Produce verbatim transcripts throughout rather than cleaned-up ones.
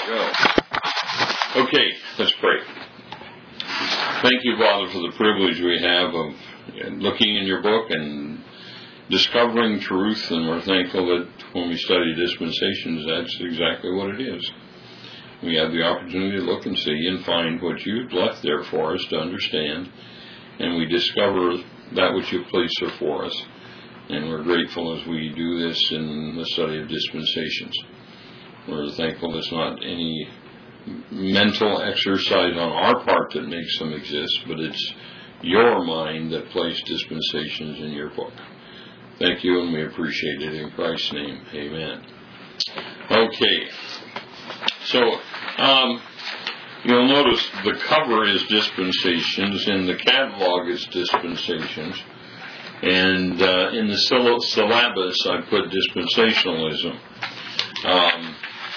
go. Okay, let's pray. Thank you, Father, for the privilege we have of looking in your book and discovering truth, and we're thankful that when we study dispensations, that's exactly what it is. We have the opportunity to look and see and find what you've left there for us to understand, and we discover that which you've placed there for us. And we're grateful as we do this in the study of dispensations. We're thankful it's not any mental exercise on our part that makes them exist, but it's your mind that placed dispensations in your book. Thank you, and we appreciate it in Christ's name. Amen. Okay. So, um, you'll notice the cover is dispensations, and the catalog is dispensations, and uh, in the syllabus I put dispensationalism. Um,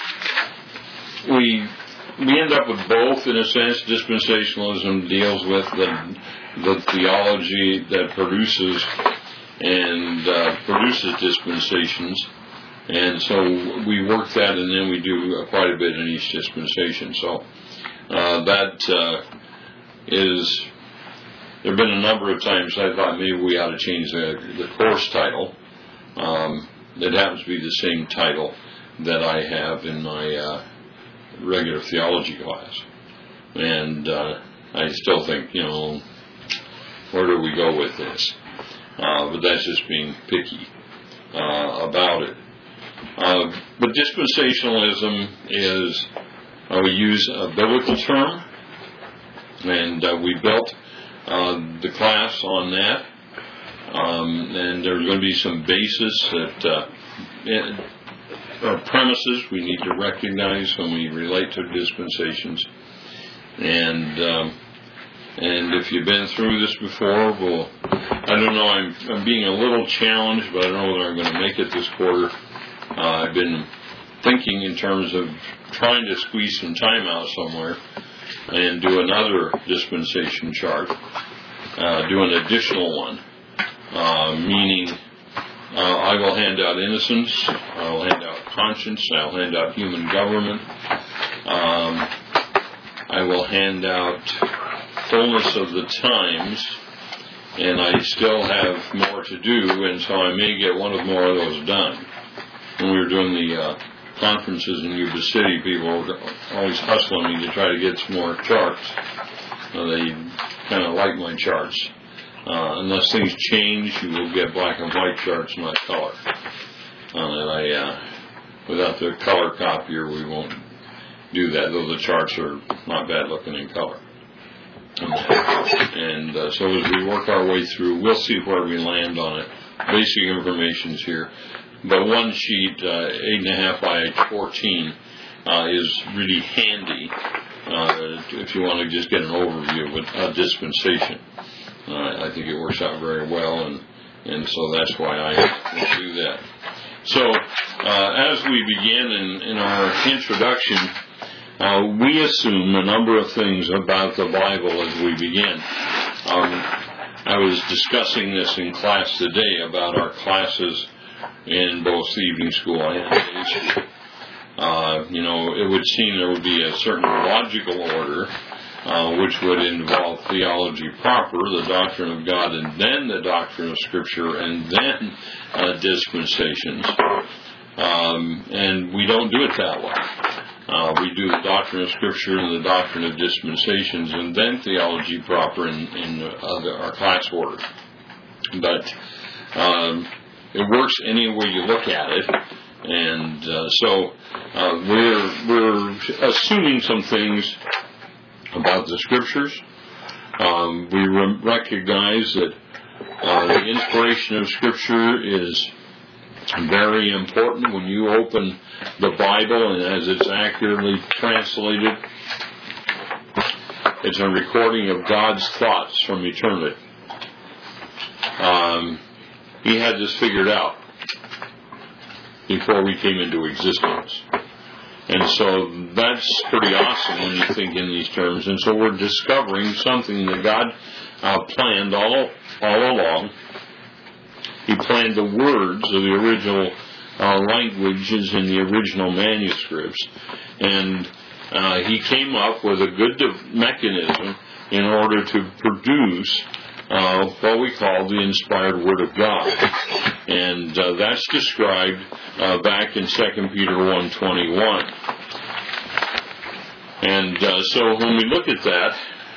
we we end up with both, in a sense. Dispensationalism deals with the, the theology that produces and uh, produces dispensations. And so we work that, and then we do uh, quite a bit in each dispensation. So uh, that uh, is, there have been a number of times I thought maybe we ought to change the, the course title. Um, it happens to be the same title that I have in my uh, regular theology class. And uh, I still think, you know, where do we go with this? Uh, but that's just being picky uh, about it. Uh, but dispensationalism is, uh, we use a biblical term, and uh, we built uh, the class on that. Um, and there's going to be some basis that, uh, or premises we need to recognize when we relate to dispensations. And um, and if you've been through this before, well, I don't know, I'm, I'm being a little challenged, but I don't know whether I'm going to make it this quarter. Uh, I've been thinking in terms of trying to squeeze some time out somewhere and do another dispensation chart, uh, do an additional one, uh, meaning uh, I will hand out innocence, I will hand out conscience, I will hand out human government, um, I will hand out fullness of the times, and I still have more to do, and so I may get one of more of those done. When we were doing the uh, conferences in Yuba City, people were always hustling me to try to get some more charts. Uh, they kind of like my charts. Uh, unless things change, you will get black and white charts, not color. Uh, and I, uh, without the color copier, we won't do that, though the charts are not bad looking in color. And uh, so as we work our way through, we'll see where we land on it. Basic information's here. But one sheet, uh, eight and a half by fourteen, uh, is really handy uh, if you want to just get an overview of a, a dispensation. Uh, I think it works out very well, and and so that's why I do that. So uh, as we begin in, in our introduction, uh, we assume a number of things about the Bible as we begin. Um, I was discussing this in class today about our classes in both the evening school and day school. Uh, you know, it would seem there would be a certain logical order, uh, which would involve theology proper, the doctrine of God, and then the doctrine of Scripture, and then uh, dispensations. Um, and we don't do it that way. Uh, we do the doctrine of Scripture and the doctrine of dispensations, and then theology proper in, in uh, our class order. But um, it works any way you look at it, and uh, so uh, we're we're assuming some things about the Scriptures. Um, we re- recognize that uh, the inspiration of Scripture is very important when you open the Bible, and as it's accurately translated, it's a recording of God's thoughts from eternity. Um, He had this figured out before we came into existence. And so that's pretty awesome when you think in these terms. And so we're discovering something that God uh, planned all, all along. He planned the words of the original uh, languages in the original manuscripts. And uh, he came up with a good de- mechanism in order to produce uh, what we call the inspired Word of God. And uh, that's described uh, back in Second Peter one twenty-one. And uh, so when we look at that,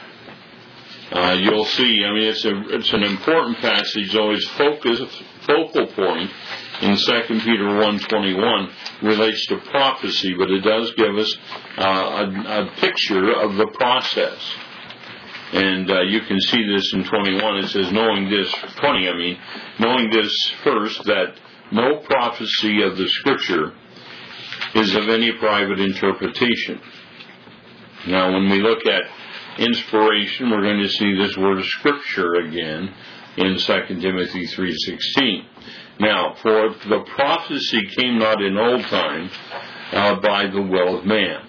uh, you'll see, I mean, it's a it's an important passage, always focus, focal point in Second Peter one twenty-one relates to prophecy, but it does give us uh, a, a picture of the process. And uh, you can see this in twenty-one. It says, knowing this, twenty, I mean, knowing this first, that no prophecy of the Scripture is of any private interpretation. Now, when we look at inspiration, we're going to see this word Scripture again in Second Timothy three sixteen. Now, for the prophecy came not in old time uh, by the will of man.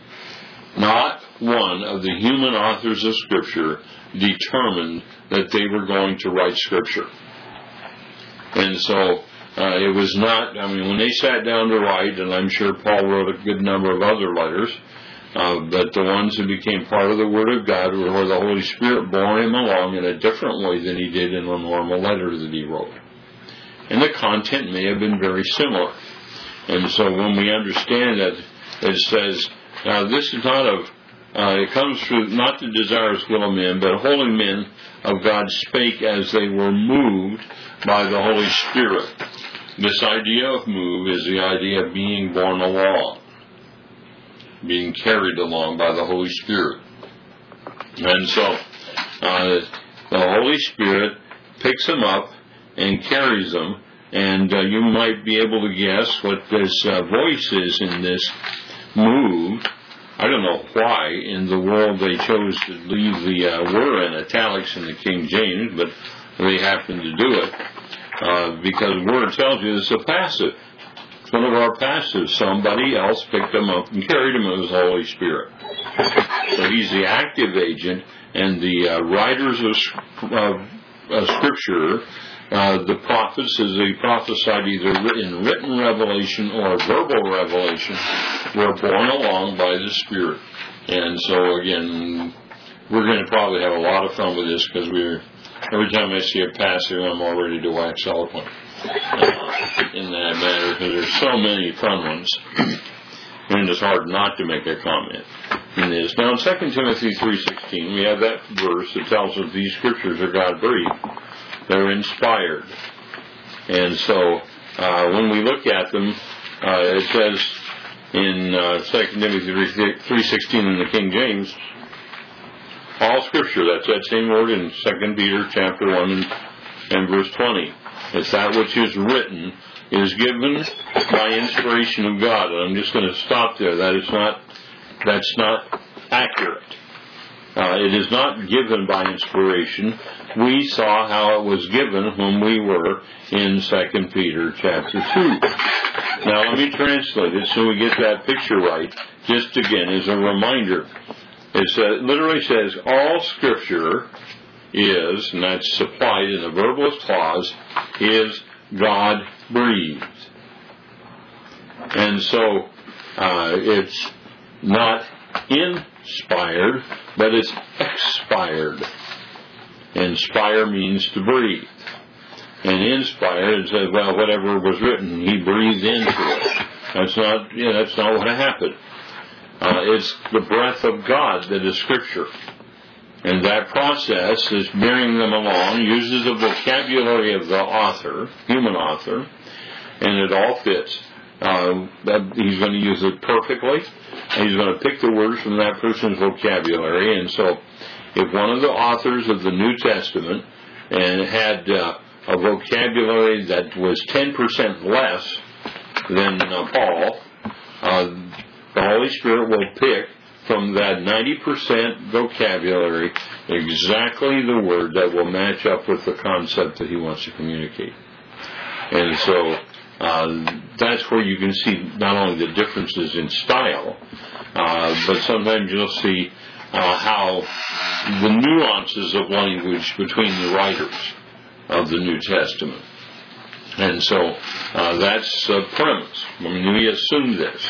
Not one of the human authors of Scripture determined that they were going to write Scripture. And so uh, it was not, I mean, when they sat down to write, and I'm sure Paul wrote a good number of other letters, uh, but the ones that became part of the Word of God were where the Holy Spirit bore him along in a different way than he did in a normal letter that he wrote. And the content may have been very similar. And so when we understand that it says, now this is not of, uh, it comes through not the desirous will of men, but holy men of God spake as they were moved by the Holy Spirit. This idea of move is the idea of being borne along, being carried along by the Holy Spirit. And so uh, the Holy Spirit picks them up and carries them, and uh, you might be able to guess what this uh, voice is in this move. I don't know why in the world they chose to leave the uh, were in italics in the King James, but they happened to do it uh, because word tells you it's a passive. It's one of our passives. Somebody else picked them up and carried them as the Holy Spirit. So he's the active agent, and the uh, writers of uh, uh, Scripture, Uh, the prophets, as they prophesied either in written revelation or verbal revelation, were borne along by the Spirit. And so, again, we're going to probably have a lot of fun with this because we're every time I see a passive, I'm all ready to wax eloquent uh, in that matter because there's so many fun ones, and it's hard not to make a comment in this. Now, in Second Timothy three sixteen, we have that verse that tells us these Scriptures are God-breathed. They're inspired. And so uh, when we look at them, uh, it says in uh, Second Timothy three sixteen in the King James, all Scripture, that's that same word in Second Peter chapter one and, and verse twenty. It's that which is written is given by inspiration of God. And I'm just going to stop there. That is not, that's not accurate. Uh, it is not given by inspiration. We saw how it was given when we were in Second Peter chapter two. Now let me translate it so we get that picture right. Just again as a reminder, it says, literally says all Scripture is, and that's supplied in the verbalist clause, is God-breathed. And so uh, it's not inspired, but it's expired. Inspire means to breathe. And inspire, it says, well, whatever was written, he breathed into it. That's not, yeah, that's not what happened. Uh, it's the breath of God that is Scripture. And that process is bearing them along, uses the vocabulary of the author, human author, and it all fits. Uh, that he's going to use it perfectly, and he's going to pick the words from that person's vocabulary. And so if one of the authors of the New Testament and had uh, a vocabulary that was ten percent less than uh, Paul, uh, the Holy Spirit will pick from that ninety percent vocabulary exactly the word that will match up with the concept that he wants to communicate. And so uh, that's where you can see not only the differences in style, uh, but sometimes you'll see uh, how the nuances of language between the writers of the New Testament. And so uh, that's a premise. I mean, we assume this.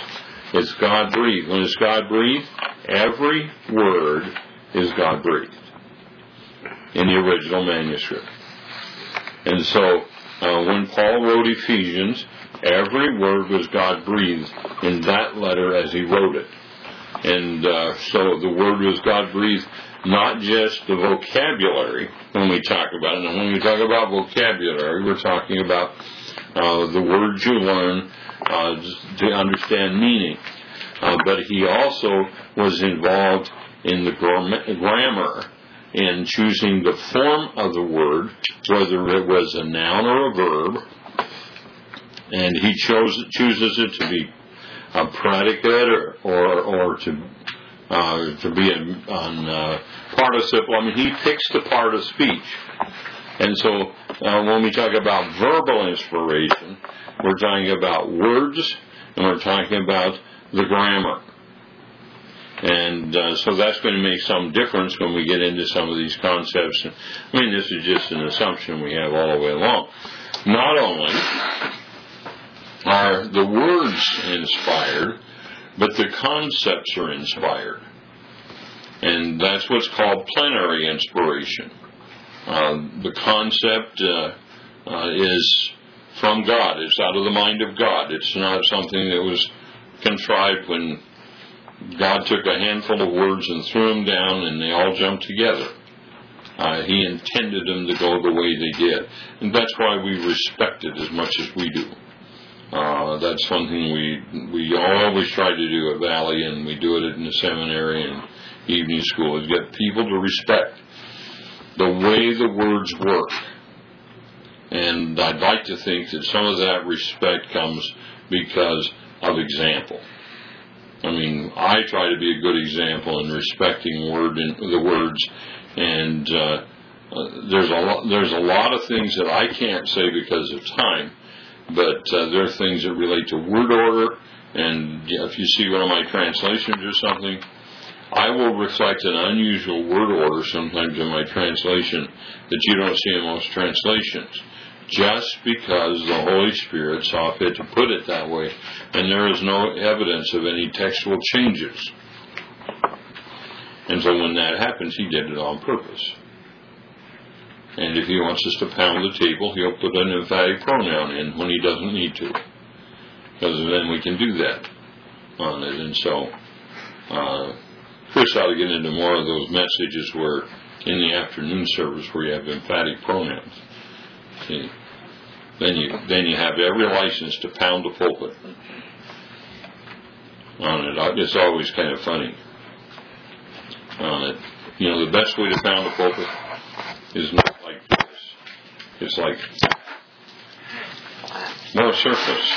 It's God breathed. When it's God breathed, every word is God breathed in the original manuscript. And so uh, when Paul wrote Ephesians, every word was God breathed in that letter as he wrote it. And uh, so the word was God breathed, not just the vocabulary when we talk about it. And when we talk about vocabulary, we're talking about uh, the words you learn uh, to understand meaning. Uh, but he also was involved in the grammar, in choosing the form of the word, whether it was a noun or a verb. And he chose chooses it to be a predicate or or, or to uh, to be an uh, participle. I mean, he picks the part of speech. And so uh, when we talk about verbal inspiration, we're talking about words, and we're talking about the grammar. And uh, so that's going to make some difference when we get into some of these concepts. I mean, this is just an assumption we have all the way along. Not only are the words inspired, but the concepts are inspired. And that's what's called plenary inspiration. Uh, the concept uh, uh, is from God. It's out of the mind of God. It's not something that was contrived when God took a handful of words and threw them down and they all jumped together. Uh, he intended them to go the way they did. And that's why we respect it as much as we do. Uh, that's something we we always try to do at Valley, and we do it in the seminary and evening school, is get people to respect the way the words work. And I'd like to think that some of that respect comes because of example. I mean, I try to be a good example in respecting word in, the words, and uh, uh, there's a lot, there's a lot of things that I can't say because of time, but uh, there are things that relate to word order, and if you see one of my translations or something, I will reflect an unusual word order sometimes in my translation that you don't see in most translations, just because the Holy Spirit saw fit to put it that way, and there is no evidence of any textual changes. And so when that happens, he did it on purpose. And if he wants us to pound the table, he'll put an emphatic pronoun in when he doesn't need to, because then we can do that on it. And so uh, Chris ought to get into more of those messages where in the afternoon service where you have emphatic pronouns. See, then you then you have every license to pound the pulpit on it. It's always kind of funny on it. You know, the best way to pound the pulpit is not like this. It's like more surface.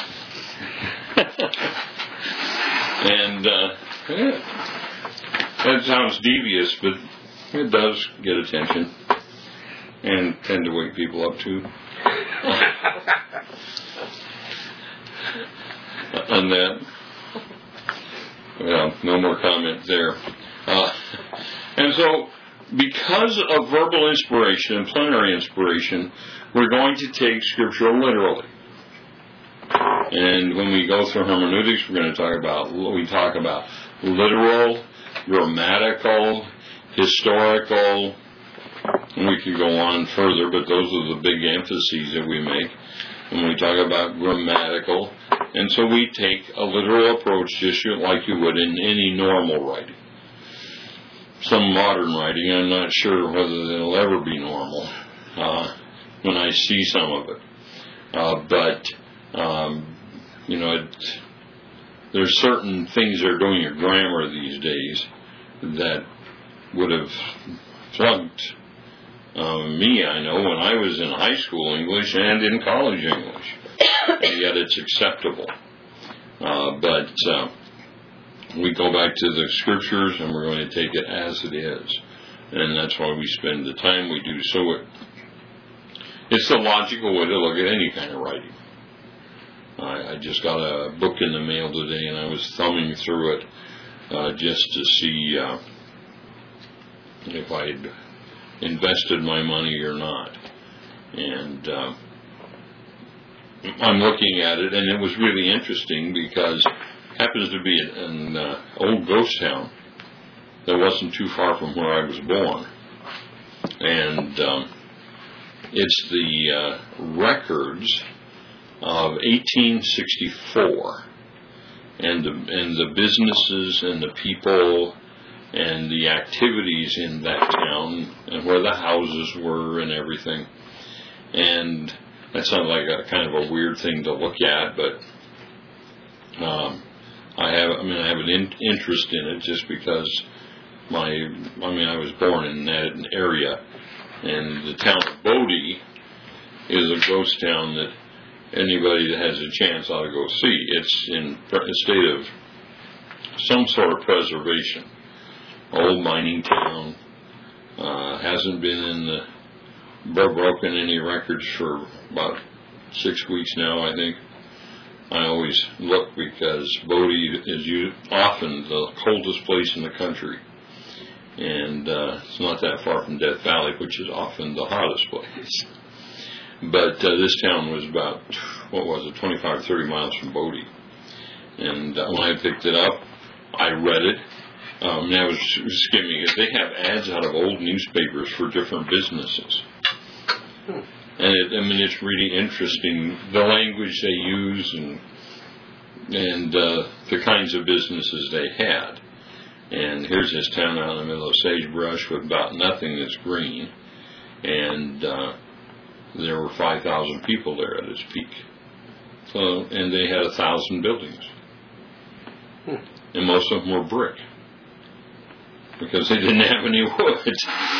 And uh, yeah, that sounds devious, but it does get attention and tend to wake people up too. On that, well, no more comment there. Uh, and so, because of verbal inspiration and plenary inspiration, we're going to take Scripture literally. And when we go through hermeneutics, we're going to talk about we talk about literal, grammatical, historical. And we could go on further, but those are the big emphases that we make when we talk about grammatical. And so we take a literal approach just like you would in any normal writing. Some modern writing, I'm not sure whether they'll ever be normal uh, when I see some of it. Uh, but, um, you know, it, there's certain things that are doing your grammar these days that would have flunked Um, me, I know, when I was in high school English and in college English, and yet it's acceptable. Uh, but uh, we go back to the Scriptures, and we're going to take it as it is, and that's why we spend the time we do. So it, it's the logical way to look at any kind of writing. I, I just got a book in the mail today, and I was thumbing through it uh, just to see uh, if I'd invested my money or not. And uh, I'm looking at it, and it was really interesting because half happens to be an uh, old ghost town that wasn't too far from where I was born. And um, it's the uh, records of eighteen sixty-four, and the, and the businesses and the people and the activities in that town and where the houses were and everything. And that sounds like a kind of a weird thing to look at, but um, I have I mean I have an in, interest in it just because my I mean I was born in that area, and the town of Bodie is a ghost town that anybody that has a chance ought to go see. It's in a state of some sort of preservation. Old mining town, uh, hasn't been in the broken any records for about six weeks now, I think. I always look because Bodie is used, often the coldest place in the country, and uh, it's not that far from Death Valley, which is often the hottest place. But uh, this town was about, what was it, twenty-five, thirty miles from Bodie. And uh, when I picked it up, I read it. Um, and I was skimming it. They have ads out of old newspapers for different businesses. Hmm. And it, I mean, it's really interesting, the language they use and and uh, the kinds of businesses they had. And here's this town out in the middle of sagebrush with about nothing that's green. And uh, there were five thousand people there at its peak. So, and they had a thousand buildings. Hmm. And most of them were brick, because they didn't have any wood.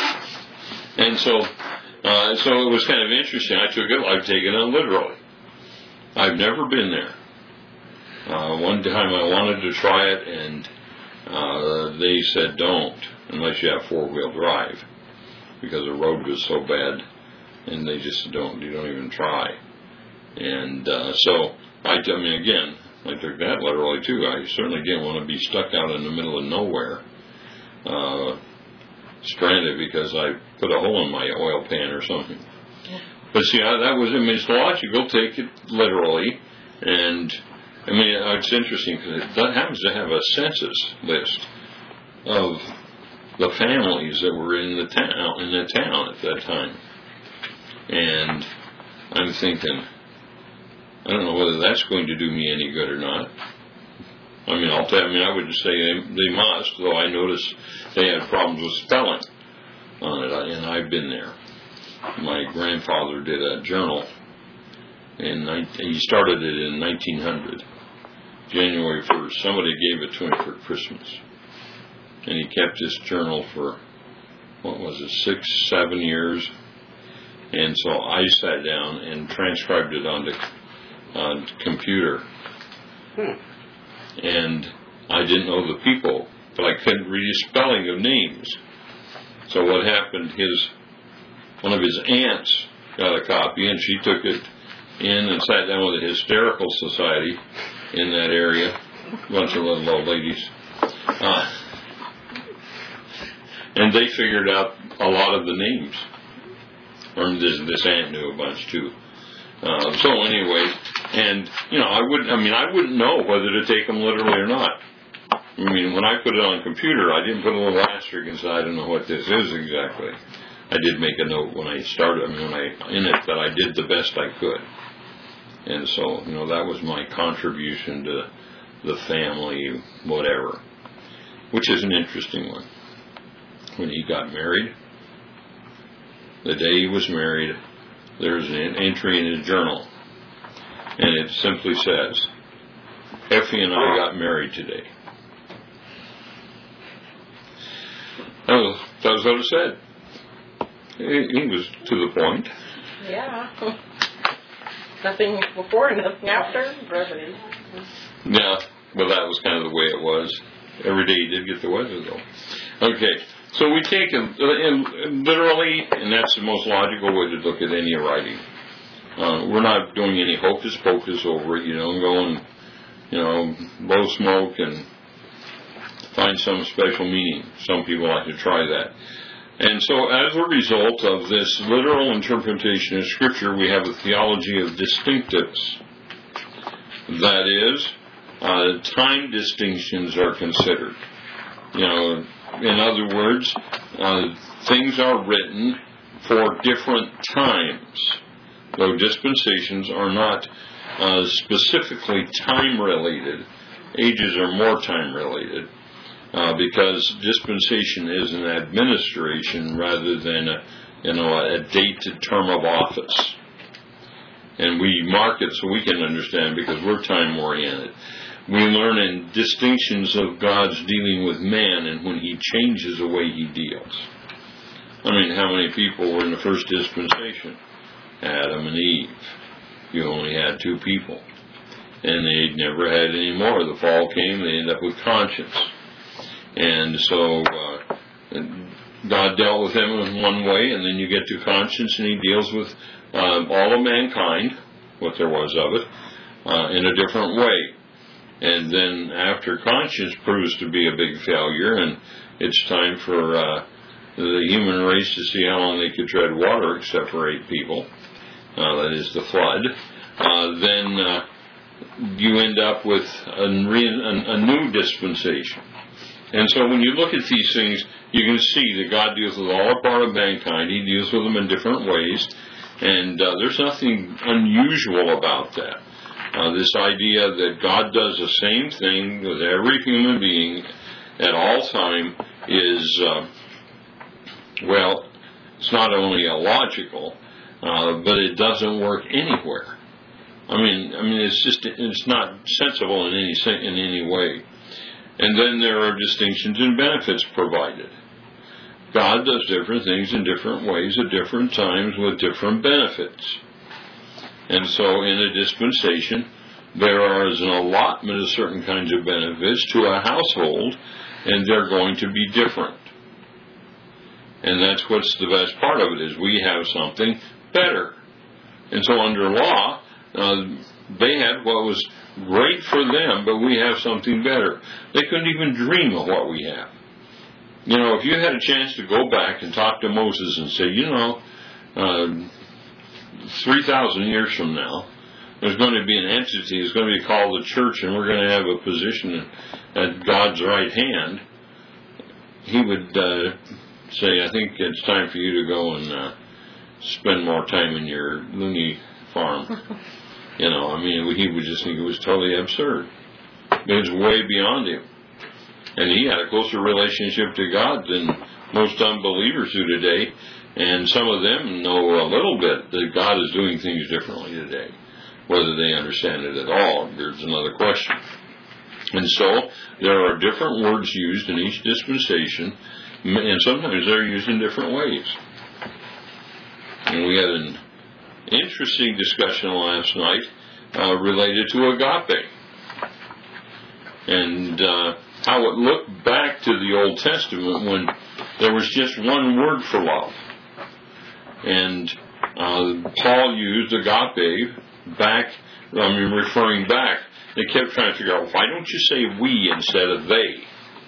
And so uh, so it was kind of interesting. I took it, I've taken it literally. I've never been there. Uh, one time I wanted to try it, and uh, they said don't, unless you have four-wheel drive, because the road was so bad, and they just don't, you don't even try. And uh, so, I, I mean, again, I took that literally too. I certainly didn't want to be stuck out in the middle of nowhere, uh, stranded because I put a hole in my oil pan or something. But see, I, that was, I mean, it's logical, take it literally, and I mean, it's interesting because it happens to have a census list of the families that were in the town, in the town at that time. And I'm thinking, I don't know whether that's going to do me any good or not. I mean, I'll tell, I mean, I would say they, they must, though I noticed they had problems with spelling on it, and I've been there. My grandfather did a journal, and he started it in nineteen hundred, January first. Somebody gave it to him for Christmas, and he kept this journal for, what was it, six, seven years, and so I sat down and transcribed it onto on computer. Hmm. And I didn't know the people, but I couldn't read his spelling of names. So what happened, his one of his aunts got a copy, and she took it in and sat down with a hysterical society in that area, a bunch of little old ladies. Uh, and they figured out a lot of the names. Or this, this aunt knew a bunch too. Uh, so anyway, and, you know, I wouldn't, I mean, I wouldn't know whether to take them literally or not. I mean, when I put it on a computer, I didn't put a little asterisk inside. I don't know what this is exactly. I did make a note when I started, I mean, when I, in it, that I did the best I could. And so, you know, that was my contribution to the family, whatever, which is an interesting one. When he got married, the day he was married, there's an entry in his journal, and it simply says, Effie and I got married today. That was, that was what it said. He, he was to the point. Yeah. Nothing before, nothing after. Brevity. Yeah, well, that was kind of the way it was. Every day he did get the weather, though. Okay. So we take it literally, and that's the most logical way to look at any writing. Uh, we're not doing any hocus pocus over it, you know, going, you know, blow smoke and find some special meaning. Some people like to try that. And so as a result of this literal interpretation of Scripture, we have a theology of distinctives. That is, uh, time distinctions are considered. You know, in other words, uh, things are written for different times, though dispensations are not uh, specifically time-related. Ages are more time-related, uh, because dispensation is an administration rather than a, you know, a dated term of office. And we mark it so we can understand because we're time-oriented. We learn in distinctions of God's dealing with man and when He changes the way He deals. I mean, how many people were in the first dispensation? Adam and Eve. You only had two people. And they never had any more. The fall came, they ended up with conscience. And so uh, God dealt with them in one way, and then you get to conscience, and He deals with uh, all of mankind, what there was of it, uh, in a different way. And then after conscience proves to be a big failure, and it's time for uh, the human race to see how long they could tread water except for eight people, uh, that is the flood, uh, then uh, you end up with a, re- a new dispensation. And so when you look at these things, you can see that God deals with all a part of mankind. He deals with them in different ways, and uh, there's nothing unusual about that. Uh, this idea that God does the same thing with every human being at all time is, uh, well, it's not only illogical, uh, but it doesn't work anywhere. I mean, I mean, it's just it's not sensible in any in any way. And then there are distinctions and benefits provided. God does different things in different ways at different times with different benefits. And so in a dispensation, there is an allotment of certain kinds of benefits to a household, and they're going to be different. And that's what's the best part of it, is we have something better. And so under law, uh, they had what was great for them, but we have something better. They couldn't even dream of what we have. You know, if you had a chance to go back and talk to Moses and say, you know, uh, three thousand years from now, there's going to be an entity, it's going to be called the church, and we're going to have a position at God's right hand, he would uh, say, I think it's time for you to go and uh, spend more time in your loony farm. You know, I mean, he would just think it was totally absurd. It was way beyond him. And he had a closer relationship to God than most unbelievers do today. And some of them know a little bit that God is doing things differently today. Whether they understand it at all, there's another question. And so, there are different words used in each dispensation, and sometimes they're used in different ways. And we had an interesting discussion last night uh, related to agape. And uh, how it looked back to the Old Testament when there was just one word for love. And uh, Paul used agape back, I mean, referring back. They kept trying to figure out, why don't you say we instead of they?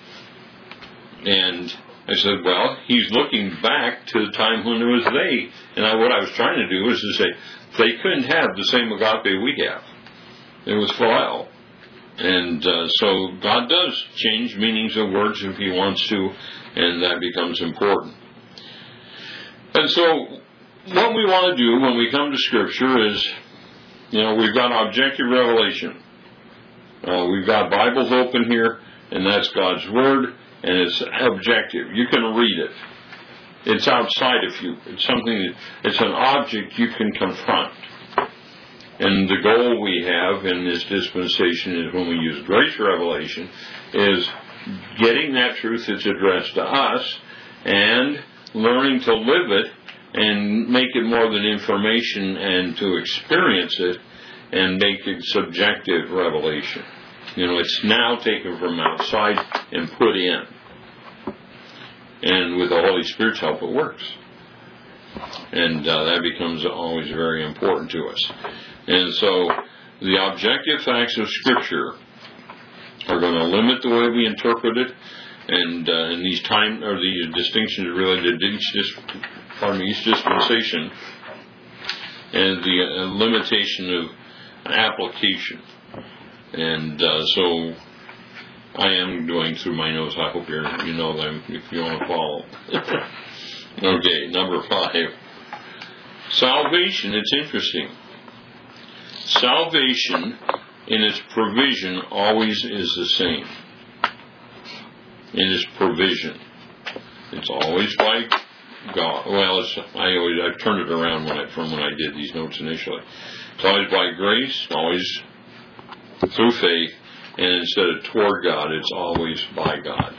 And I said, well, he's looking back to the time when it was they. And I, what I was trying to do was to say, they couldn't have the same agape we have. It was phileo. And uh, so God does change meanings of words if He wants to, and that becomes important. And so what we want to do when we come to Scripture is, you know, we've got objective revelation. Uh, we've got Bibles open here, and that's God's Word, and it's objective. You can read it. It's outside of you. It's something, it's an object you can confront. And the goal we have in this dispensation is, when we use grace revelation, is getting that truth that's addressed to us and learning to live it and make it more than information and to experience it and make it subjective revelation. You know, it's now taken from outside and put in. And with the Holy Spirit's help, it works. And uh, that becomes always very important to us. And so the objective facts of Scripture are going to limit the way we interpret it, and uh, in these time or these distinctions related to each, dis- pardon me, each dispensation, and the uh, limitation of application. And uh, so I am going through my notes. I hope you're, you know them if you want to follow. Okay, number five. Salvation, it's interesting. Salvation in its provision always is the same. In its provision. It's always by God. Well, it's, I always I turned it around when I, from when I did these notes initially. It's always by grace, always through faith, and instead of toward God, it's always by God.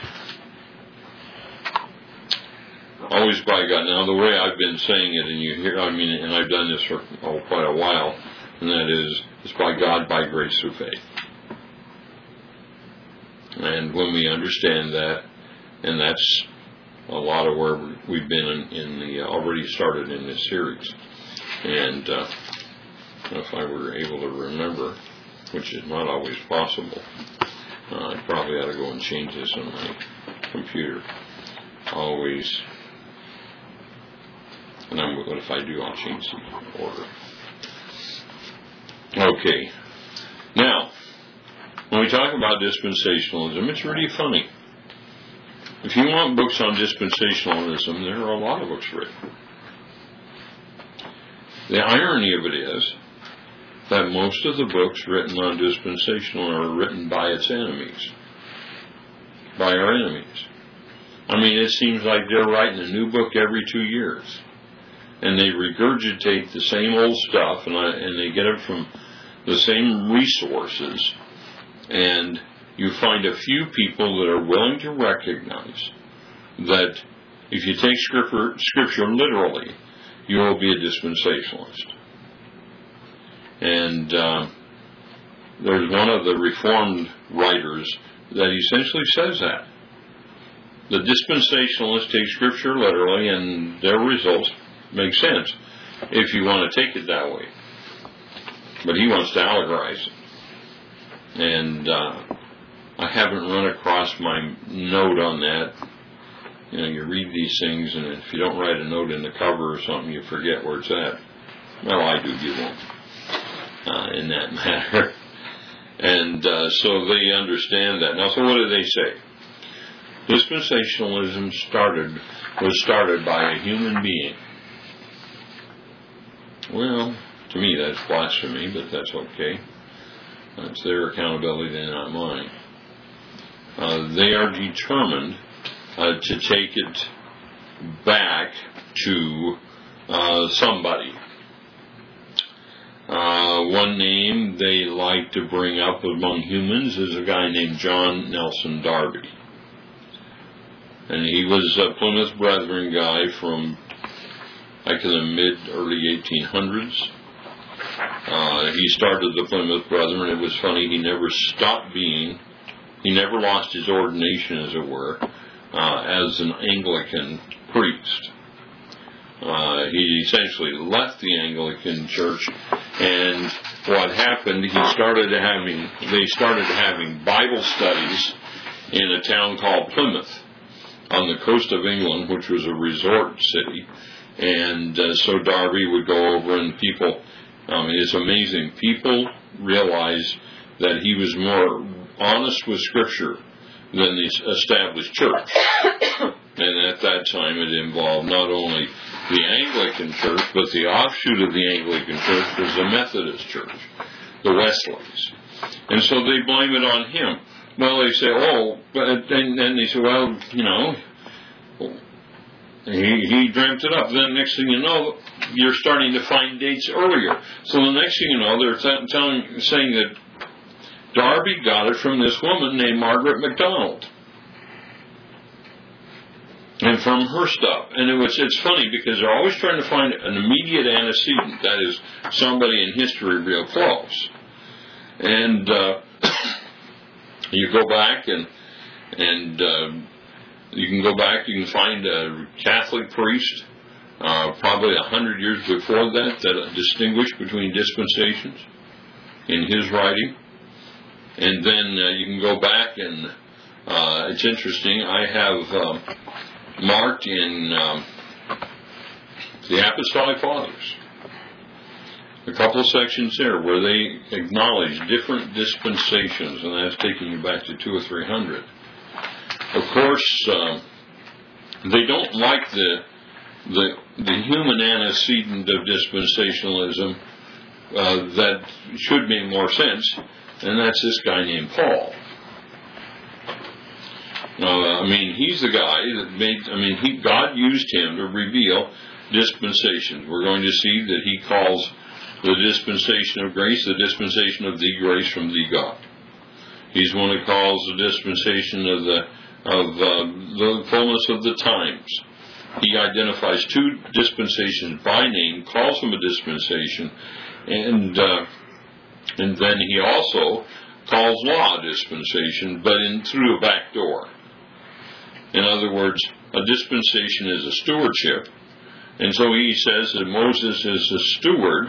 Always by God. Now, the way I've been saying it, and you hear, I mean, and I've done this for oh, quite a while, and that is, it's by God, by grace, through faith. And when we understand that, and that's a lot of where we've been in, in the, already started in this series. And uh, if I were able to remember, which is not always possible, uh, I probably ought to go and change this on my computer. Always. And I'm, what if I do, I'll change the order. Okay. Now, when we talk about dispensationalism, it's really funny. If you want books on dispensationalism, there are a lot of books written. The irony of it is that most of the books written on dispensational are written by its enemies. By our enemies. I mean, it seems like they're writing a new book every two years. And they regurgitate the same old stuff, and, I, and they get it from the same resources. And you find a few people that are willing to recognize that if you take scripture, scripture literally, you will be a dispensationalist. And uh, there's one of the Reformed writers that essentially says that. The dispensationalists take scripture literally, and their results make sense if you want to take it that way. But he wants to allegorize it. And uh, I haven't run across my note on that. You know, you read these things, and if you don't write a note in the cover or something, you forget where it's at. Well, I do, you won't, uh, in that matter. And uh, so they understand that. Now, so what do they say? Dispensationalism started was started by a human being. Well, to me that's blasphemy, but that's okay. That's their accountability and not mine. Uh, they are determined uh, to take it back to uh, somebody. Uh, one name they like to bring up among humans is a guy named John Nelson Darby. And he was a Plymouth Brethren guy from like in the mid, early eighteen hundreds. Uh, he started the Plymouth Brethren. It was funny, he never stopped being, he never lost his ordination, as it were, uh, as an Anglican priest. Uh, he essentially left the Anglican Church, and what happened, he started having, they started having Bible studies in a town called Plymouth on the coast of England, which was a resort city. And uh, so Darby would go over, and people, um, it's amazing, people realized that he was more honest with Scripture than the established church. And at that time it involved not only the Anglican Church, but the offshoot of the Anglican Church was the Methodist Church, the Wesleys. And so they blame it on him. Well, they say, oh, but and then they say, well, you know, he, he dreamt it up. Then next thing you know, you're starting to find dates earlier. So the next thing you know, they're t- telling, saying that Darby got it from this woman named Margaret MacDonald. And from her stuff. And it was, it's funny because they're always trying to find an immediate antecedent, that is, somebody in history real close. And uh, you go back and and uh, you can go back, you can find a Catholic priest, uh, probably a hundred years before that, that distinguished between dispensations in his writing. And then uh, you can go back and uh, it's interesting, I have um, marked in um, the Apostolic Fathers a couple of sections there where they acknowledge different dispensations, and that's taking you back to two or three hundred. Of course, uh, they don't like the the the human antecedent of dispensationalism uh, that should make more sense, and that's this guy named Paul. Uh, I mean, he's the guy that made. I mean, he, God used him to reveal dispensations. We're going to see that he calls the dispensation of grace the dispensation of the grace from the God. He's one who calls the dispensation of the of uh, the fullness of the times. He identifies two dispensations by name, calls them a dispensation, and uh, and then he also calls law a dispensation, but in through a back door. In other words, a dispensation is a stewardship, and so he says that Moses is a steward,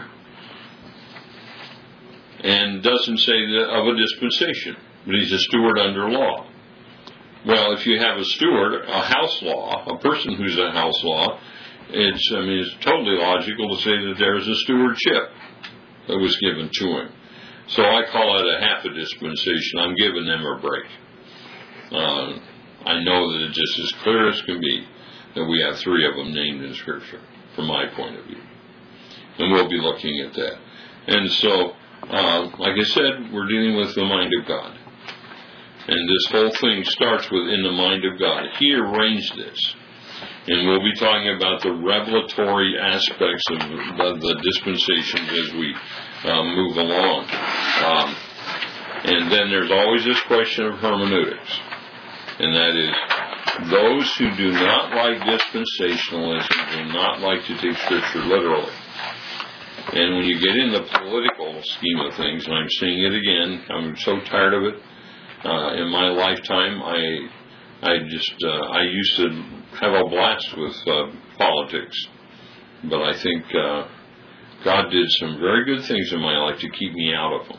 and doesn't say that of a dispensation, but he's a steward under law. Well, if you have a steward, a house law, a person who's a house law, it's I mean it's totally logical to say that there's a stewardship that was given to him. So I call it a half a dispensation. I'm giving them a break. Uh, I know that it's just as clear as can be that we have three of them named in Scripture, from my point of view. And we'll be looking at that. And so, uh, like I said, we're dealing with the mind of God. And this whole thing starts with in the mind of God. He arranged this. And we'll be talking about the revelatory aspects of the, the dispensations as we uh, move along. Um, and then there's always this question of hermeneutics. And that is, those who do not like dispensationalism do not like to take Scripture literally. And when you get in the political scheme of things, and I'm seeing it again, I'm so tired of it. Uh, in my lifetime, I I just uh, I used to have a blast with uh, politics, but I think uh, God did some very good things in my life to keep me out of them.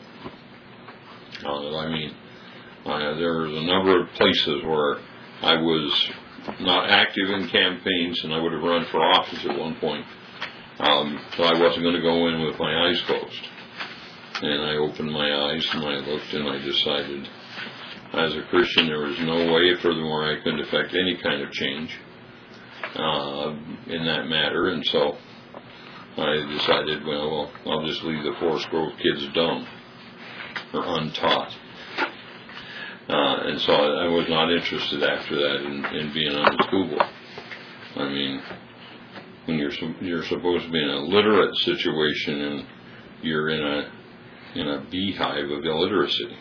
Uh, I mean, uh, there was a number of places where I was not active in campaigns, and I would have run for office at one point. Um, so I wasn't going to go in with my eyes closed. And I opened my eyes and I looked and I decided, as a Christian, there was no way, furthermore, I couldn't affect any kind of change uh, in that matter. And so I decided, well, I'll just leave the Forest Grove kids dumb or untaught. Uh, and so I was not interested after that in, in being on the school board. I mean, when you're you're supposed to be in a literate situation and you're in a in a beehive of illiteracy,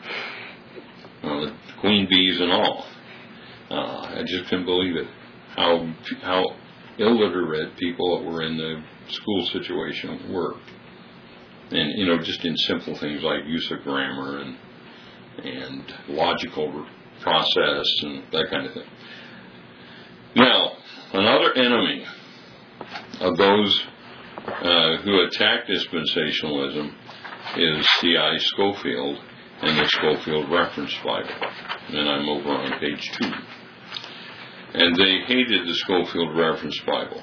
uh, queen bees and all. Uh, I just couldn't believe it. How how illiterate people that were in the school situation were, and you know, just in simple things like use of grammar and and logical process and that kind of thing. Now, another enemy of those uh, who attack dispensationalism is C I Scofield and the Scofield Reference Bible. And I'm over on page two. And they hated the Scofield Reference Bible.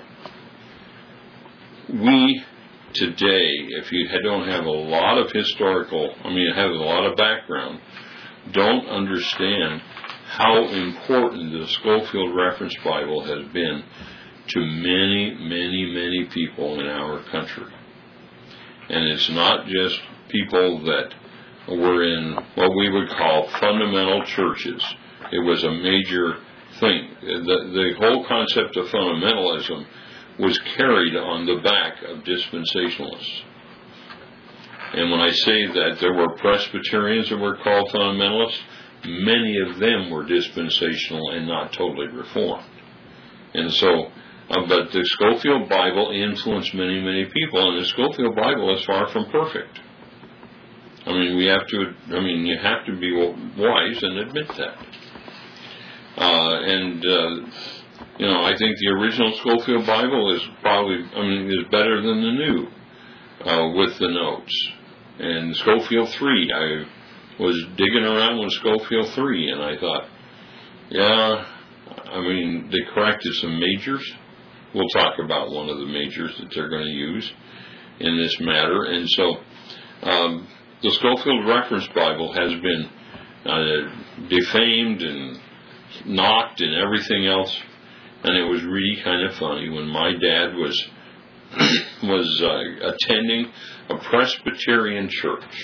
We today, if you don't have a lot of historical, I mean, have a lot of background, don't understand how important the Scofield Reference Bible has been to many, many, many people in our country. And it's not just people that were in what we would call fundamental churches. It was a major thing. The, the whole concept of fundamentalism was carried on the back of dispensationalists. And when I say that there were Presbyterians that were called fundamentalists, many of them were dispensational and not totally reformed. And so, uh, but the Scofield Bible influenced many, many people, and the Scofield Bible is far from perfect. I mean, we have to, I mean, you have to be wise and admit that. Uh, and, uh, you know, I think the original Scofield Bible is probably, I mean, is better than the new, uh, with the notes. And Scofield three, I was digging around with Scofield three, and I thought, yeah, I mean, they corrected some majors. We'll talk about one of the majors that they're going to use. in this matter. And so um, the Scofield Reference Bible has been uh, defamed and knocked and everything else. And it was really kind of funny when my dad was was uh, attending a Presbyterian church,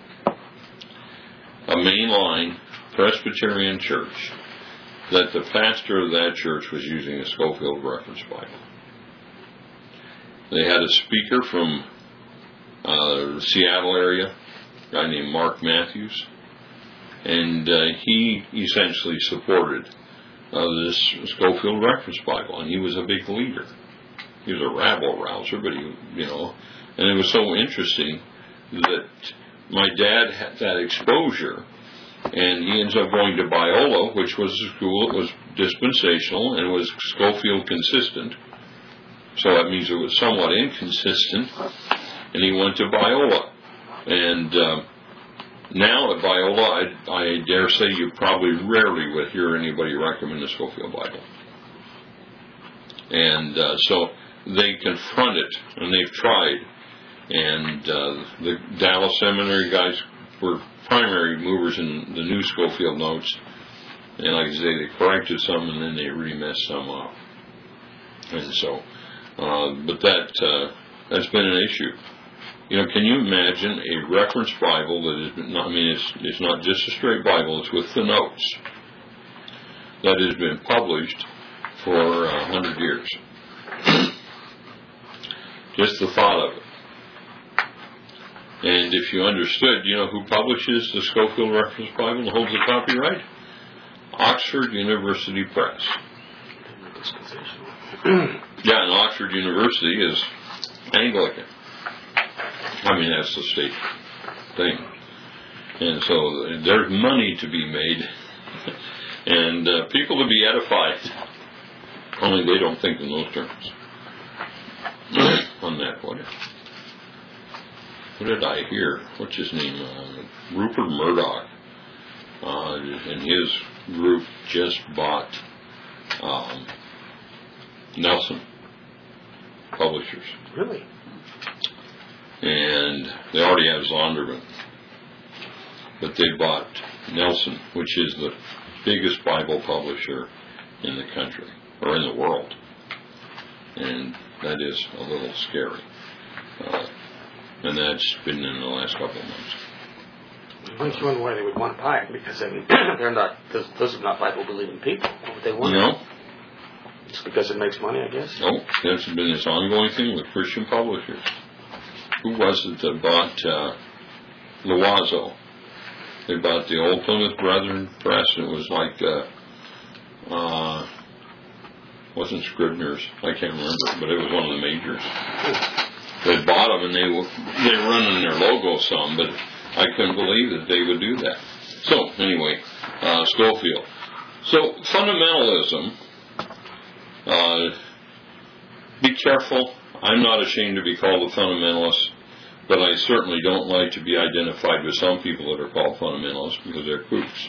a mainline Presbyterian church, that the pastor of that church was using a Scofield Reference Bible. They had a speaker from uh, the Seattle area, a guy named Mark Matthews, and uh, he essentially supported uh, this Scofield Reference Bible, and he was a big leader. He was a rabble-rouser, but he, you know, and it was so interesting that my dad had that exposure, and he ends up going to Biola, which was a school. It was dispensational and was Scofield consistent, so that means it was somewhat inconsistent, and he went to Biola. And um, now at Biola, I, I dare say you probably rarely would hear anybody recommend the Scofield Bible. And uh, so they confront it, and they've tried. And uh, the Dallas Seminary guys were primary movers in the new Scofield notes. And like I say, they corrected some, and then they really messed some up. And so, uh, but that uh, that's been an issue. You know, can you imagine a reference Bible that is not, I mean, it's, it's not just a straight Bible, it's with the notes, that has been published for a hundred years. Just the thought of it. And if you understood, you know who publishes the Scofield Reference Bible and holds the copyright? Oxford University Press. Yeah, and Oxford University is Anglican. I mean, that's the state thing. And so there's money to be made and uh, people to be edified. Only they don't think in those terms. On that, what, what did I hear? What's his name? Uh, Rupert Murdoch. Uh, and his group just bought um, Nelson Publishers. Really? And they already have Zondervan. But they bought Nelson, which is the biggest Bible publisher in the country, or in the world. And that is a little scary. Uh, and that's been in the last couple of months. Wouldn't you wonder why they would want to buy it? Because I mean, they're not, those, those are not Bible-believing people. What would they want? No. Just because it makes money, I guess? No, that's been this ongoing thing with Christian publishers. Who was it that bought uh, Loazo? They bought the Old Plymouth Brethren Press, and it was like, uh, uh, wasn't Scribner's, I can't remember, but it was one of the majors. They bought them, and they were, they were running their logo some, but I couldn't believe that they would do that. So, anyway, uh, Scofield. So, fundamentalism, uh, be careful. I'm not ashamed to be called a fundamentalist, but I certainly don't like to be identified with some people that are called fundamentalists because they're kooks.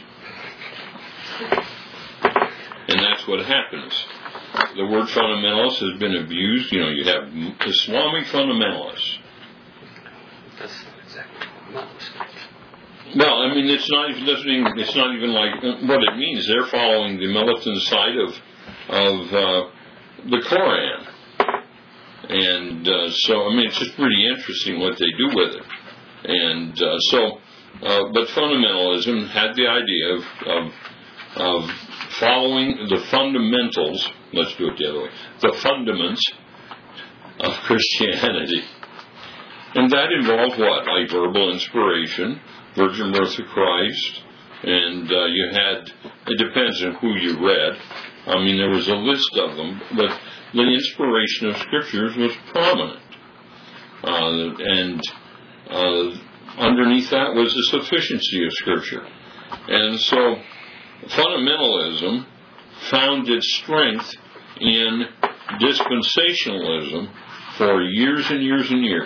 And that's what happens. The word fundamentalist has been abused. You know, you have Islamic fundamentalists. That's exactly what I'm saying. Well, I mean, it's not even, doesn't even, it's not even like what it means. They're following the militant side of of uh, the Koran. And uh, so, I mean, it's just pretty interesting what they do with it. And uh, so, uh, but fundamentalism had the idea of, of, of following the fundamentals, let's do it the other way, the fundaments of Christianity. And that involved what? Like verbal inspiration, virgin birth of Christ, and uh, you had, it depends on who you read. I mean, there was a list of them, but the inspiration of Scriptures was prominent. Uh, and uh, underneath that was the sufficiency of Scripture. And so fundamentalism found its strength in dispensationalism for years and years and years.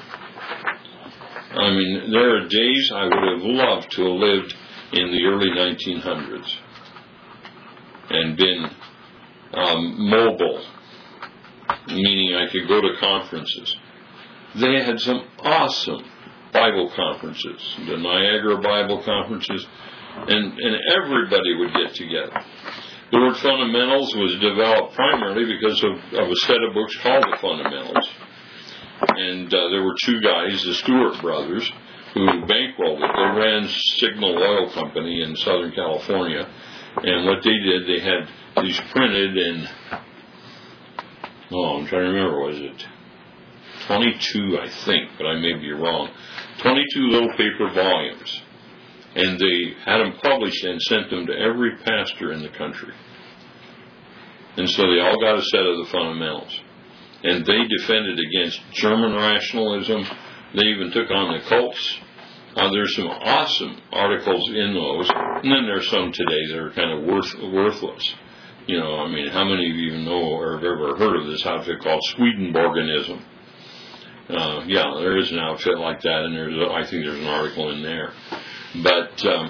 I mean, there are days I would have loved to have lived in the early nineteen hundreds and been um, mobile, meaning I could go to conferences. they had some awesome Bible conferences, the Niagara Bible conferences, and, and everybody would get together. The word fundamentals was developed primarily because of, of a set of books called the Fundamentals. And uh, there were two guys, the Stewart brothers, who bankrolled it. They ran Signal Oil Company in Southern California. And what they did, they had these printed in, oh, I'm trying to remember, was it twenty-two, I think, but I may be wrong. twenty-two little paper volumes. And they had them published and sent them to every pastor in the country. And so they all got a set of the fundamentals. And they defended against German rationalism. They even took on the cults. Uh, there's some awesome articles in those. And then there's some today that are kind of worth, worthless. You know, I mean, how many of you know or have ever heard of this outfit called Swedenborganism? Uh, yeah, there is an outfit like that, and there's a, I think there's an article in there. But um,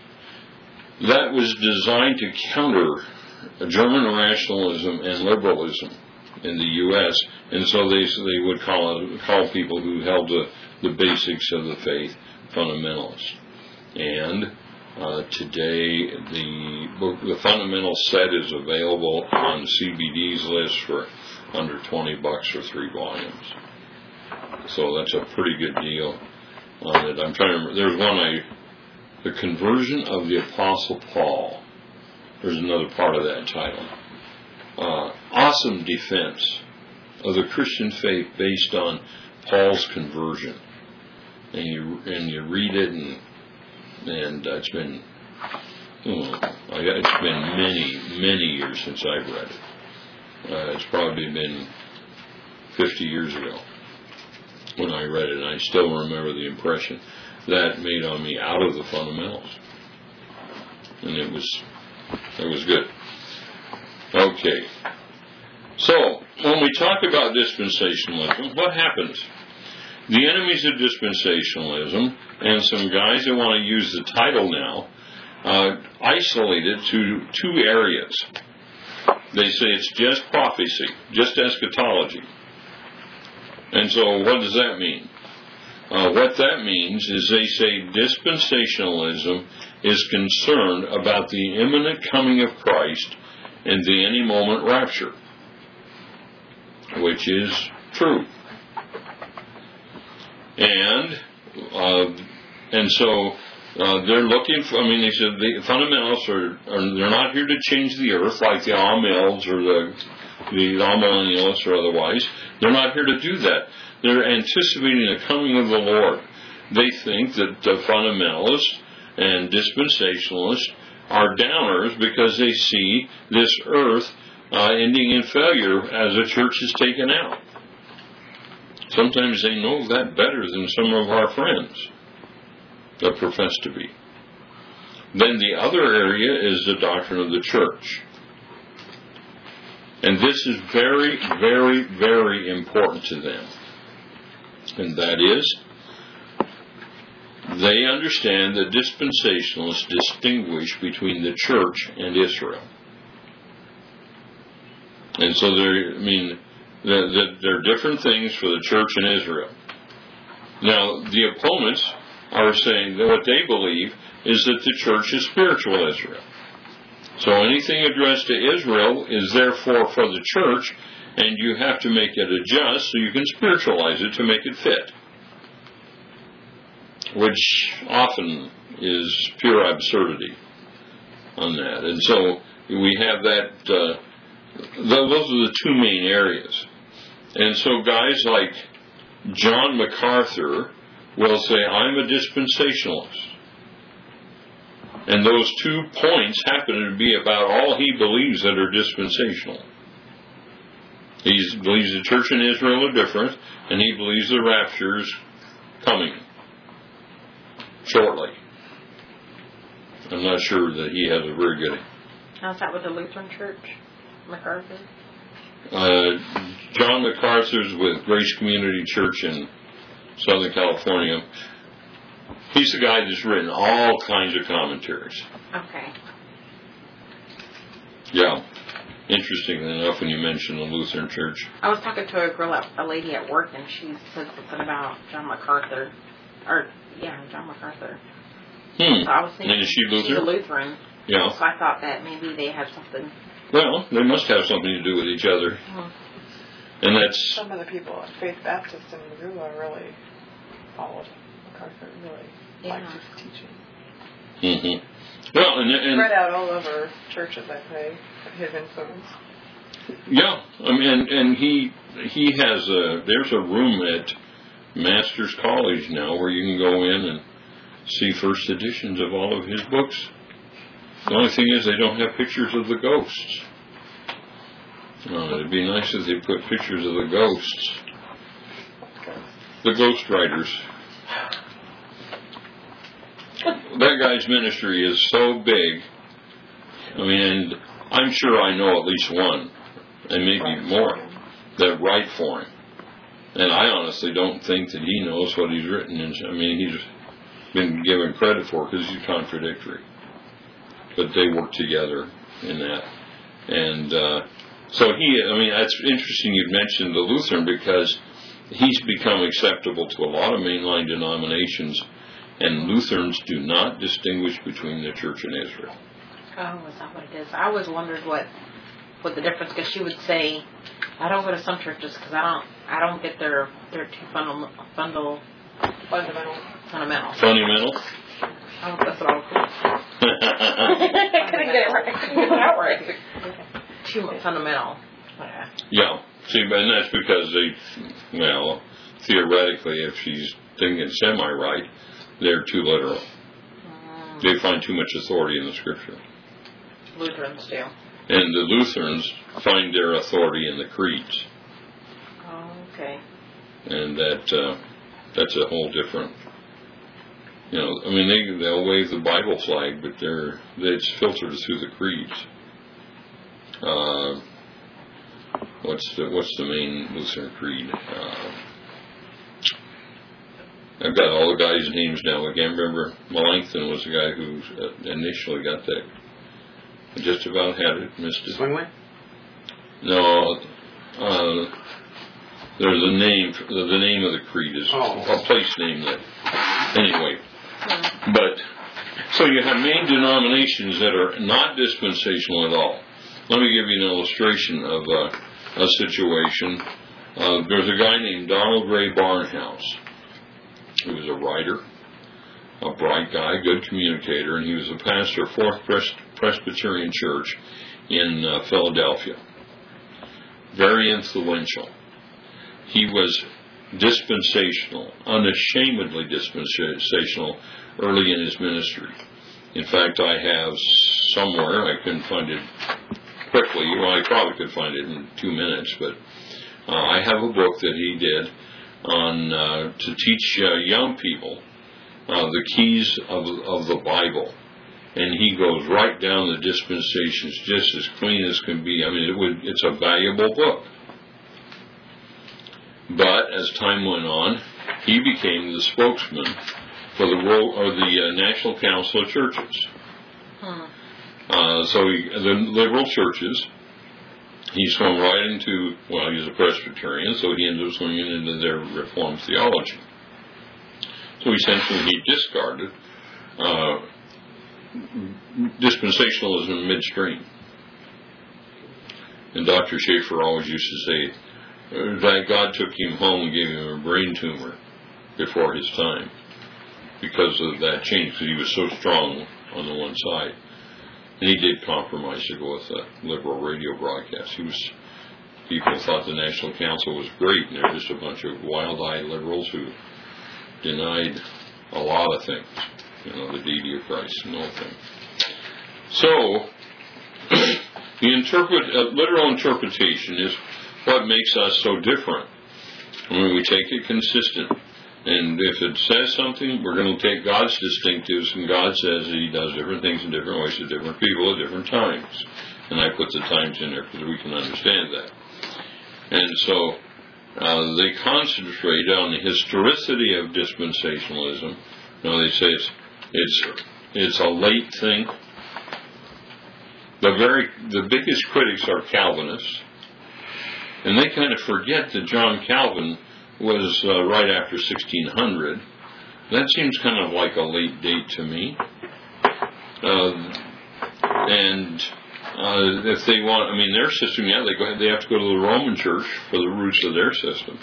that was designed to counter German rationalism and liberalism in the U S And so they so they would call it, call people who held the, the basics of the faith fundamentalists. And uh, today the book, the fundamental set is available on C B D's list for under twenty bucks for three volumes. So that's a pretty good deal on it. I'm trying to remember. There's one I. The Conversion of the Apostle Paul. There's another part of that title. Uh, awesome defense of the Christian faith based on Paul's conversion. And you and you read it, and and uh, it's been oh, it's been many many years since I've read it. Uh, it's probably been fifty years ago when I read it, and I still remember the impression that made on me out of the fundamentals. And it was it was good. Okay. So, when we talk about dispensationalism, what happens? The enemies of dispensationalism, and some guys that want to use the title now, uh, isolate it to two areas. They say it's just prophecy, just eschatology. And so, what does that mean? Uh, what that means is they say dispensationalism is concerned about the imminent coming of Christ and the any moment rapture, which is true. And uh, and so uh, they're looking for, I mean, they said the fundamentalists are, are they're not here to change the earth like the Amills or the the Amillennialists or otherwise. They're not here to do that. They're anticipating the coming of the Lord. They think that the fundamentalists and dispensationalists are downers because they see this earth uh, ending in failure as the church is taken out. Sometimes they know that better than some of our friends that profess to be. Then the other area is the doctrine of the church. And this is very, very, very important to them. And that is, they understand that dispensationalists distinguish between the church and Israel. And so there, I mean, there are different things for the church and Israel. Now, the opponents are saying that what they believe is that the church is spiritual Israel. So anything addressed to Israel is therefore for the church, and you have to make it adjust so you can spiritualize it to make it fit. Which often is pure absurdity on that. And so we have that, uh, those are the two main areas. And so guys like John MacArthur will say, I'm a dispensationalist. And those two points happen to be about all he believes that are dispensational. He believes the church and Israel are different, and he believes the rapture is coming shortly. I'm not sure that he has a very good... How's that with the Lutheran Church, MacArthur? Uh, John MacArthur's with Grace Community Church in Southern California. He's the guy that's written all kinds of commentaries. Okay. Yeah. Interestingly enough, when you mentioned the Lutheran Church. I was talking to a girl, at, a lady at work, and she said something about John MacArthur. Or, yeah, John MacArthur. Hmm. So I was thinking, and is she Lutheran? She's a Lutheran. Yeah. So I thought that maybe they had something. Well, they must have something to do with each other. Hmm. And that's... Some of the people at Faith Baptist in Missoula really followed MacArthur, really Yeah. liked his teaching. Mm-hmm. Well, and, and Spread out all over churches, I say, his influence. yeah, I mean, and, and he he has a there's a room at Masters College now where you can go in and see first editions of all of his books. The only thing is they don't have pictures of the ghosts. Uh, it'd be nice if they put pictures of the ghosts, the ghost writers. That guy's ministry is so big. I mean, and I'm sure I know at least one, and maybe more, that write for him. And I honestly don't think that he knows what he's written. In, I mean, he's been given credit for because he's contradictory. But they work together in that. And uh, so he, I mean, that's interesting you'd mentioned the Lutheran because he's become acceptable to a lot of mainline denominations. And Lutherans do not distinguish between the church and Israel. Oh, is that what it is? I always wondered what, what the difference. Because she would say, "I don't go to some churches because I don't, I don't get their, their too fundamental, fundamental, Fundamental. fundamental." Fundamental? Oh, that's what I was. I couldn't get it right. I couldn't get that right. Too fundamental. Yeah. Yeah. See, and that's because they, well, theoretically, if she's thinking semi-right, they're too literal. Mm. They find too much authority in the Scripture. Lutherans do. And the Lutherans find their authority in the creeds. Oh, okay. And that uh, that's a whole different, you know, I mean, they, they'll wave the Bible flag, but they're, it's filtered through the creeds. Uh, what's the, what's the main Lutheran creed? Uh, I've got all the guys' names now. I can't remember. Melanchthon was the guy who initially got that. I just about had it, missed it. Swingway? No, uh, there's a name. The, the name of the creed is oh. a place name that. Anyway, but so you have main denominations that are not dispensational at all. Let me give you an illustration of uh, a situation. Uh, there's a guy named Donald Ray Barnhouse. He was a writer, a bright guy, good communicator, and he was a pastor of Fourth Pres- Presbyterian Church in uh, Philadelphia. Very influential. He was dispensational, unashamedly dispensational early in his ministry. In fact, I have somewhere, I couldn't find it quickly, well, I probably could find it in two minutes, but uh, I have a book that he did on uh, to teach uh, young people uh, the keys of, of the Bible. And he goes right down the dispensations just as clean as can be. I mean, it would, it's a valuable book. But as time went on, he became the spokesman for the world or the uh, National Council of Churches. Hmm. Uh, so he, the liberal churches, he swung right into, well, he's a Presbyterian, so he ended up swinging into their Reformed theology. So essentially he discarded uh, dispensationalism midstream. And Doctor Schaefer always used to say that God took him home and gave him a brain tumor before his time because of that change, because he was so strong on the one side. And he did compromise to go with a liberal radio broadcast. He was, people thought the National Council was great, and they're just a bunch of wild-eyed liberals who denied a lot of things, you know, the deity of Christ and all things. So, the interpret, uh, literal interpretation is what makes us so different. When we take it consistent, and if it says something, we're going to take God's distinctives, and God says that He does different things in different ways to different people at different times. And I put the times in there because we can understand that. And so uh, they concentrate on the historicity of dispensationalism. You know, they say it's it's it's a late thing. the very the biggest critics are Calvinists, and they kind of forget that John Calvin was uh, right after sixteen hundred. That seems kind of like a late date to me. Uh, and uh, if they want, I mean, their system, yeah, they go, they have to go to the Roman Church for the roots of their system.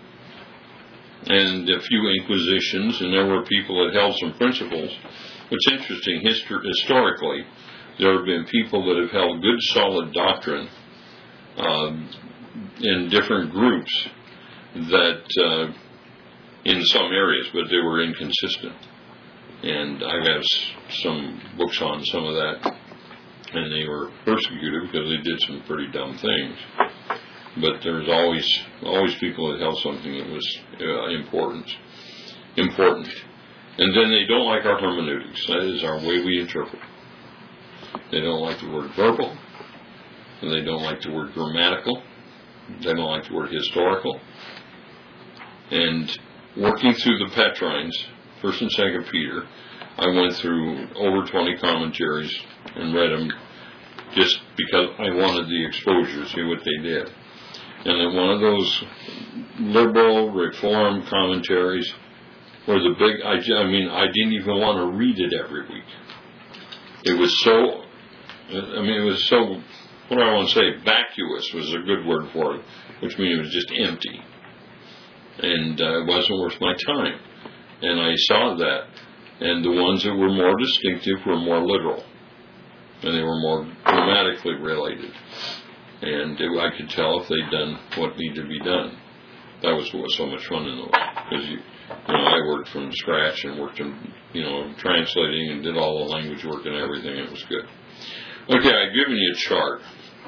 And a few inquisitions, and there were people that held some principles. What's interesting, histor- historically, there have been people that have held good, solid doctrine uh, in different groups that, uh, in some areas, but they were inconsistent. And I have some books on some of that, and they were persecuted because they did some pretty dumb things. But there was always always people that held something that was uh, important, important. And then they don't like our hermeneutics. That is our way we interpret. They don't like the word verbal, and they don't like the word grammatical. They don't like the word historical. And working through the Petrines, First and Second Peter, I went through over twenty commentaries and read them just because I wanted the exposure to see what they did. And then one of those liberal reform commentaries were the big, I, I mean, I didn't even want to read it every week. It was so, I mean, it was so, what do I want to say, vacuous was a good word for it, which means it was just empty. And uh, it wasn't worth my time. And I saw that. And the ones that were more distinctive were more literal. And they were more grammatically related. And it, I could tell if they'd done what needed to be done. That was what was so much fun in the way. Because, you, you know, I worked from scratch and worked in, you know, translating and did all the language work and everything. It was good. Okay, I've given you a chart.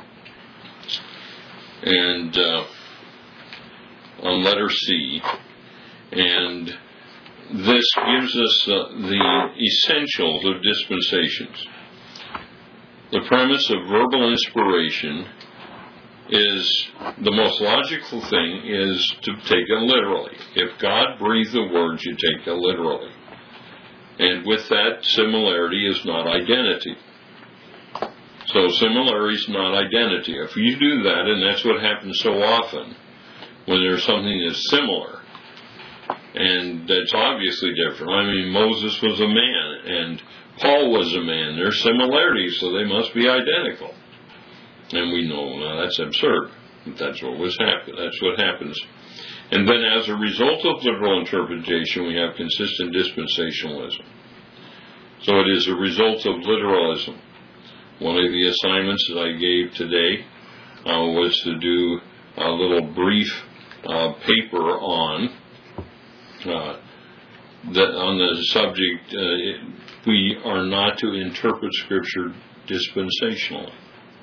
And uh, on letter C. And this gives us uh, the essentials of dispensations. The premise of verbal inspiration is the most logical thing is to take it literally. If God breathed the words, you take it literally. And with that, similarity is not identity. So similarity is not identity. If you do that, and that's what happens so often, when there's something that's similar, and that's obviously different. I mean, Moses was a man, and Paul was a man. There's similarities, so they must be identical. And we know, now that's absurd. That's what was happen. That's what happens. And then as a result of literal interpretation, we have consistent dispensationalism. So it is a result of literalism. One of the assignments that I gave today uh, was to do a little brief uh, paper on uh, that on the subject. Uh, it, we are not to interpret Scripture dispensationally.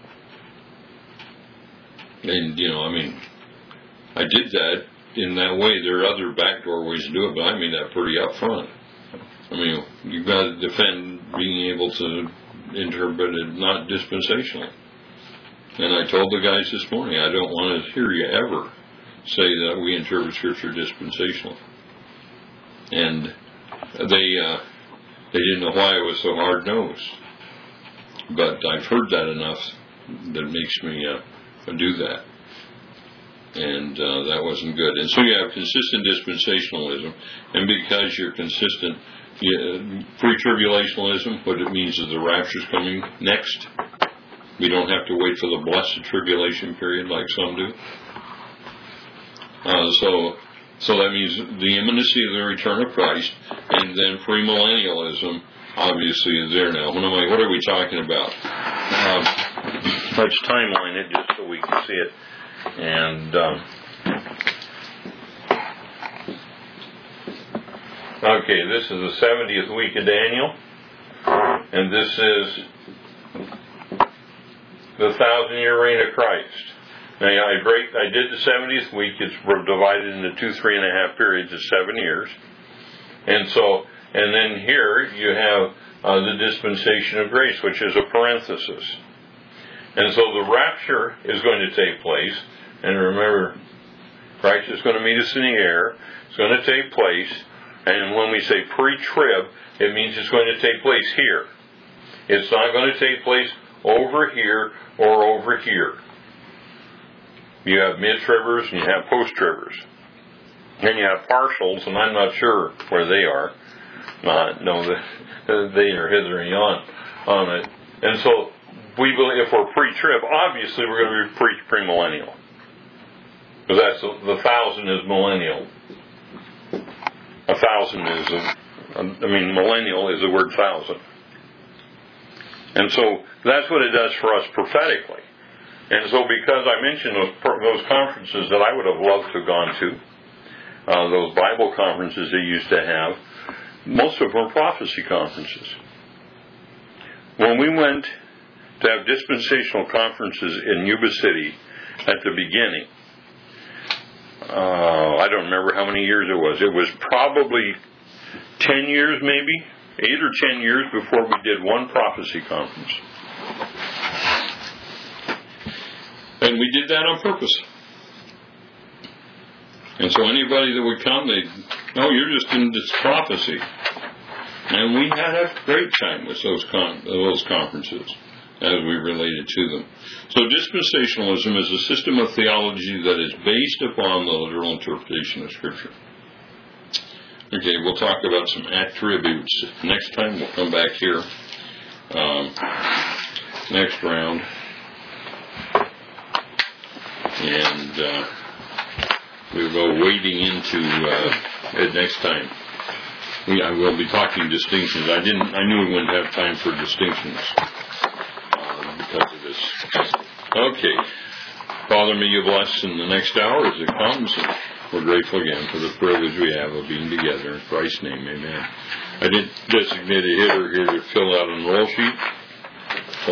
And, you know, I mean, I did that in that way. There are other backdoor ways to do it, but I made that pretty upfront. I mean, you've got to defend being able to interpret it not dispensationally. And I told the guys this morning, I don't want to hear you ever say that we interpret Scripture dispensationally. And they uh, they didn't know why I was so hard-nosed. But I've heard that enough that makes me uh, do that. And uh, that wasn't good. And so you have consistent dispensationalism. And because you're consistent, you, pre-tribulationalism, what it means is the rapture's coming next. We don't have to wait for the blessed tribulation period like some do. Uh, so, so that means the imminency of the return of Christ, and then premillennialism obviously is there now. What am I? What are we talking about? Um, let's timeline it just so we can see it. And um, okay, this is the seventieth week of Daniel, and this is the thousand-year reign of Christ. Now, I break. I did the seventieth week. It's divided into two three and a half periods of seven years, and so, and then here you have uh, the dispensation of grace, which is a parenthesis. And so the rapture is going to take place, and remember, Christ is going to meet us in the air. It's going to take place, and when we say pre-trib, it means it's going to take place here. It's not going to take place over here or over here. You have mid-tribbers and you have post-tribbers. And you have partials, and I'm not sure where they are. Not, no, they are hither and yon on it. And so, we believe if we're pre-trib, obviously we're going to be pre-premillennial. Because that's, the thousand is millennial. A thousand is, a, I mean, millennial is the word thousand. And so, that's what it does for us prophetically. And so, because I mentioned those, those conferences that I would have loved to have gone to, uh, those Bible conferences they used to have, most of them were prophecy conferences. When we went to have dispensational conferences in Yuba City at the beginning, uh, I don't remember how many years it was. It was probably ten years maybe, eight or ten years before we did one prophecy conference. And we did that on purpose. And so anybody that would come, they'd, no, you're just in this prophecy. And we had a great time with those con- those conferences as we related to them. So dispensationalism is a system of theology that is based upon the literal interpretation of Scripture. Okay, we'll talk about some attributes. Next time we'll come back here. Um, next round. And uh, we'll go wading into uh, it next time. We, I will be talking distinctions. I didn't. I knew we wouldn't have time for distinctions uh, because of this. Okay. Father, may you bless in the next hour as it comes. And we're grateful again for the privilege we have of being together. In Christ's name, amen. I did designate a hitter here to fill out an roll sheet.